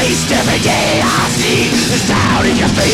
waste every day I see the sound in your face.